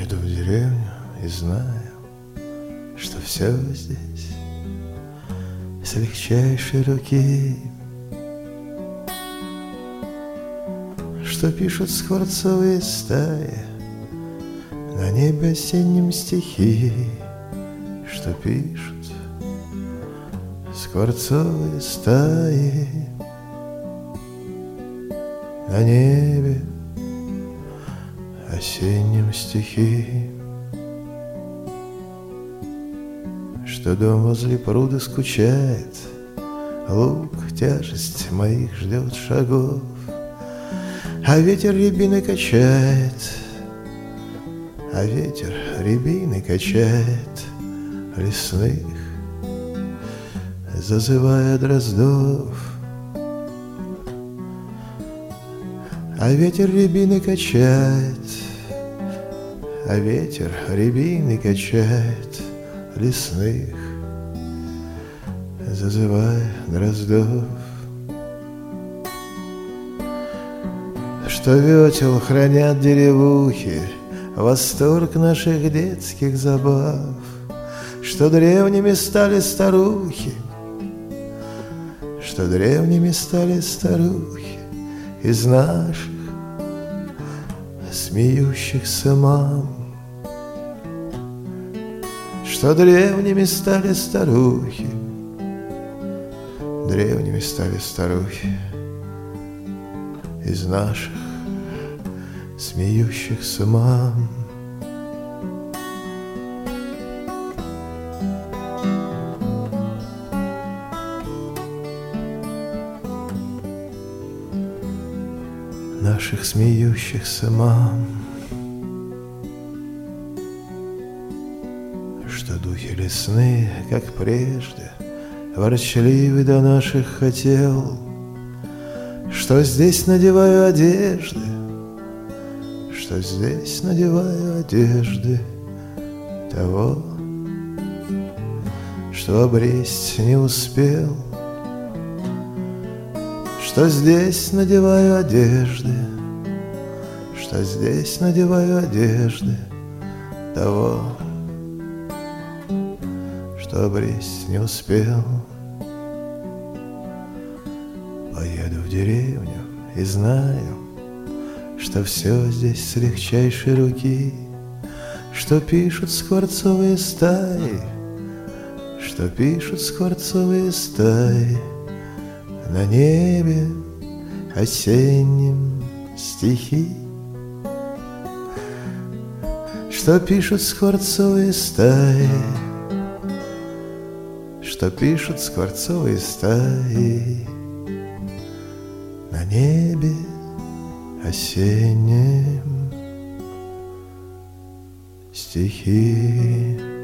Еду в деревню и знаю, что все здесь с легчайшей руки, что пишут скворцовые стаи на небе осеннем стихи, что пишут скворцовые стаи на небе осеннем стихи, что дом возле пруда скучает, луг тяжесть моих ждет шагов, а ветер рябины качает, а ветер рябины качает лесных, зазывая дроздов. А ветер рябины качает, а ветер рябины качает лесных, зазывая дроздов. Что ветел хранят деревухи, восторг наших детских забав, что древними стали старухи, что древними стали старухи из наших смеющихся мам, что древними стали старухи, древними стали старухи из наших смеющихся мам. Наших смеющихся мам, что духи лесные, как прежде, ворчливы до наших хотел, что здесь надеваю одежды, что здесь надеваю одежды того, что обресть не успел, что здесь надеваю одежды, что здесь надеваю одежды того, что обресть не успел. Поеду в деревню и знаю, что все здесь с легчайшей руки, что пишут скворцовые стаи, что пишут скворцовые стаи на небе осеннем стихи, что пишут скворцовые стаи, что пишут скворцовые стаи на небе осеннем стихи.